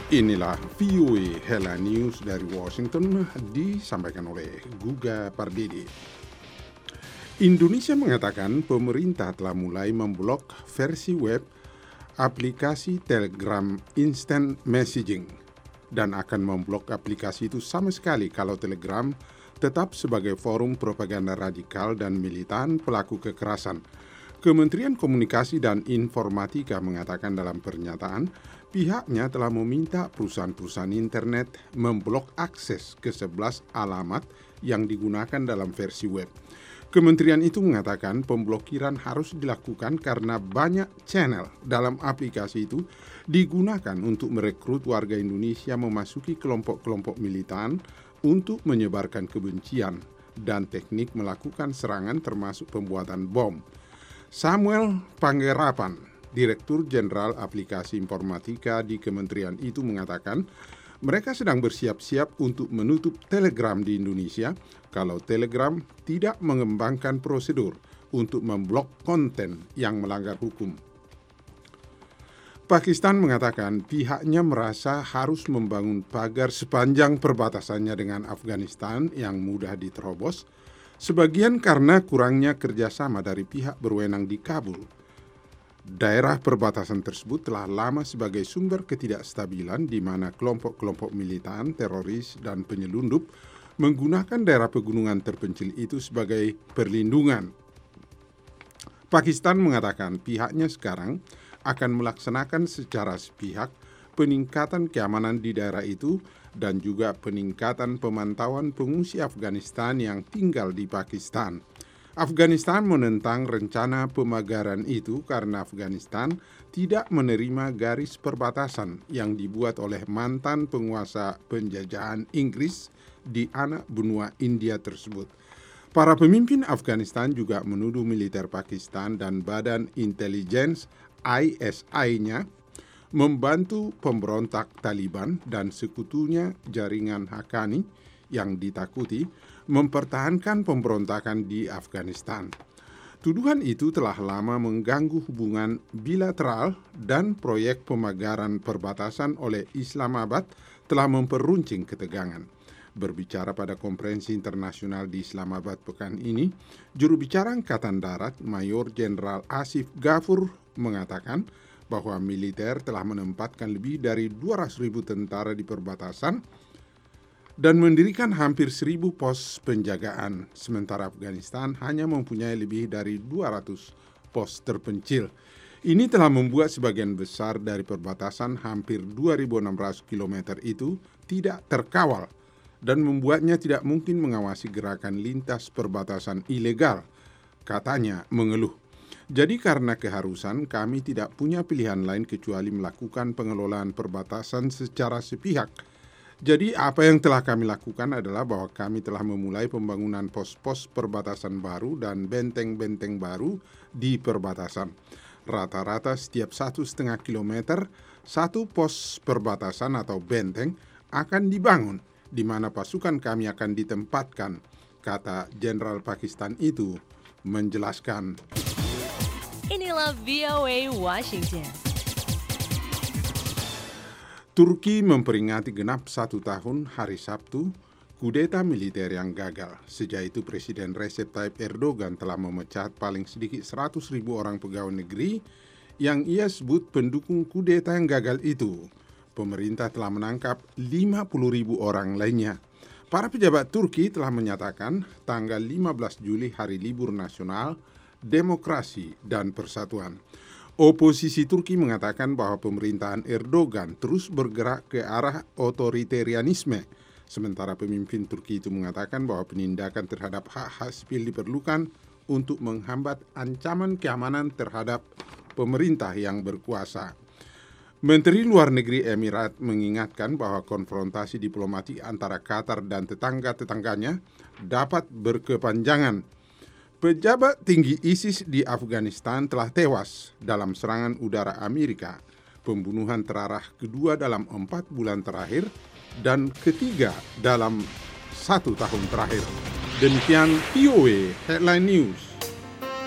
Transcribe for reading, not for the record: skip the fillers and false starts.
Inilah VOA Headline News dari Washington disampaikan oleh Guga Pardidi. Indonesia mengatakan pemerintah telah mulai memblok versi web aplikasi Telegram Instant Messaging dan akan memblok aplikasi itu sama sekali kalau Telegram tetap sebagai forum propaganda radikal dan militan pelaku kekerasan. Kementerian Komunikasi dan Informatika mengatakan dalam pernyataan, pihaknya telah meminta perusahaan-perusahaan internet memblok akses ke 11 alamat yang digunakan dalam versi web. Kementerian itu mengatakan pemblokiran harus dilakukan karena banyak channel dalam aplikasi itu digunakan untuk merekrut warga Indonesia memasuki kelompok-kelompok militan untuk menyebarkan kebencian dan teknik melakukan serangan termasuk pembuatan bom. Samuel Panggerapan, Direktur Jenderal Aplikasi Informatika di Kementerian itu mengatakan mereka sedang bersiap-siap untuk menutup Telegram di Indonesia kalau Telegram tidak mengembangkan prosedur untuk memblok konten yang melanggar hukum. Pakistan mengatakan pihaknya merasa harus membangun pagar sepanjang perbatasannya dengan Afghanistan yang mudah diterobos, sebagian karena kurangnya kerjasama dari pihak berwenang di Kabul. Daerah perbatasan tersebut telah lama sebagai sumber ketidakstabilan di mana kelompok-kelompok militan, teroris, dan penyelundup menggunakan daerah pegunungan terpencil itu sebagai perlindungan. Pakistan mengatakan pihaknya sekarang akan melaksanakan secara sepihak peningkatan keamanan di daerah itu dan juga peningkatan pemantauan pengungsi Afghanistan yang tinggal di Pakistan. Afghanistan menentang rencana pemagaran itu karena Afghanistan tidak menerima garis perbatasan yang dibuat oleh mantan penguasa penjajahan Inggris di anak benua India tersebut. Para pemimpin Afghanistan juga menuduh militer Pakistan dan badan intelijen ISI-nya membantu pemberontak Taliban dan sekutunya jaringan Haqqani yang ditakuti mempertahankan pemberontakan di Afghanistan. Tuduhan itu telah lama mengganggu hubungan bilateral dan proyek pemagaran perbatasan oleh Islamabad telah memperuncing ketegangan. Berbicara pada konferensi internasional di Islamabad pekan ini, juru bicara Angkatan Darat Mayor Jenderal Asif Ghafur mengatakan bahwa militer telah menempatkan lebih dari 200.000 tentara di perbatasan dan mendirikan hampir 1.000 pos penjagaan, sementara Afghanistan hanya mempunyai lebih dari 200 pos terpencil. Ini telah membuat sebagian besar dari perbatasan hampir 2.600 km itu tidak terkawal dan membuatnya tidak mungkin mengawasi gerakan lintas perbatasan ilegal, katanya mengeluh. Jadi karena keharusan, kami tidak punya pilihan lain kecuali melakukan pengelolaan perbatasan secara sepihak. Jadi apa yang telah kami lakukan adalah bahwa kami telah memulai pembangunan pos-pos perbatasan baru dan benteng-benteng baru di perbatasan. Rata-rata setiap 1,5 kilometer, satu pos perbatasan atau benteng akan dibangun, di mana pasukan kami akan ditempatkan, kata Jenderal Pakistan itu menjelaskan. Inilah VOA Washington. Turki memperingati genap 1 tahun hari Sabtu kudeta militer yang gagal. Sejak itu Presiden Recep Tayyip Erdogan telah memecat paling sedikit 100.000 orang pegawai negeri yang ia sebut pendukung kudeta yang gagal itu. Pemerintah telah menangkap 50.000 orang lainnya. Para pejabat Turki telah menyatakan tanggal 15 Juli hari libur nasional demokrasi dan persatuan. Oposisi Turki mengatakan bahwa pemerintahan Erdogan terus bergerak ke arah otoritarianisme, sementara pemimpin Turki itu mengatakan bahwa penindakan terhadap hak-hak sipil diperlukan untuk menghambat ancaman keamanan terhadap pemerintah yang berkuasa. Menteri Luar Negeri Emirat mengingatkan bahwa konfrontasi diplomatik antara Qatar dan tetangga-tetangganya dapat berkepanjangan. Pejabat tinggi ISIS di Afghanistan telah tewas dalam serangan udara Amerika, pembunuhan terarah kedua dalam 4 bulan terakhir dan ketiga dalam 1 tahun terakhir. Demikian VOA Headline News.